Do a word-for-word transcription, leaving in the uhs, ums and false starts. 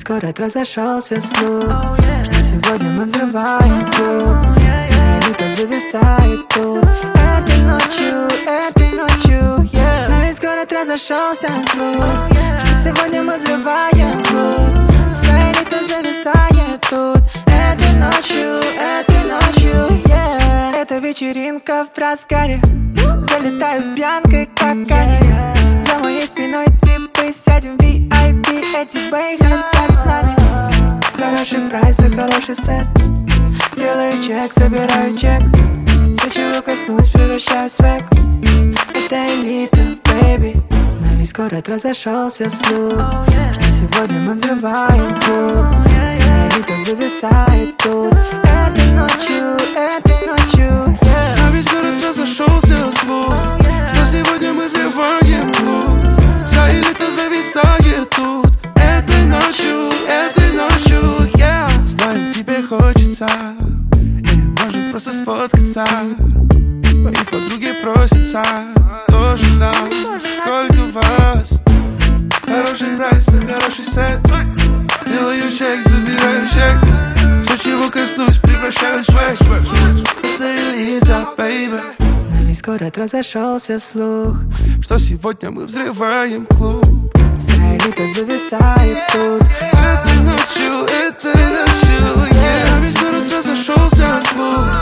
весь город разошелся слух, что сегодня мы взрываем клуб. Вся элита зависает тут этой ночью, этой ночью, yeah. На весь город разошелся слух, что сегодня мы взрываем клуб. Вся элита зависает тут этой ночью, этой ночью, yeah. Это вечеринка в разгаре, залетаю с пьянкой, как Гарри. За моей спиной типы, сядем в ви ай пи. Эти бэй хотят с нами. Хороший прайс и хороший сет. Делаю чек, забираю чек. Все, чего коснусь, превращаюсь в свек. Это элита, бэйби. На весь город разошелся слух, что сегодня мы взрываем клуб. Вся элита зависает тут этой ночью, этой ночью, yeah. На весь город разошелся слух, что сегодня мы взрываем клуб. Вся элита зависает тут этой ночью, этой ночью, yeah. Знаем, тебе хочется, и можем просто сфоткаться. Мои подруги просятся тоже нам. Сколько вас? Хороший прайс и хороший сет. Делаю чек, забираю чек. Все, чего коснусь, превращаюсь в свек. Это элита, бэйби. На весь город разошелся слух, что сегодня мы взрываем клуб. Вся элита зависает тут этой ночью, этой ночью, yeah. На весь город разошелся слух,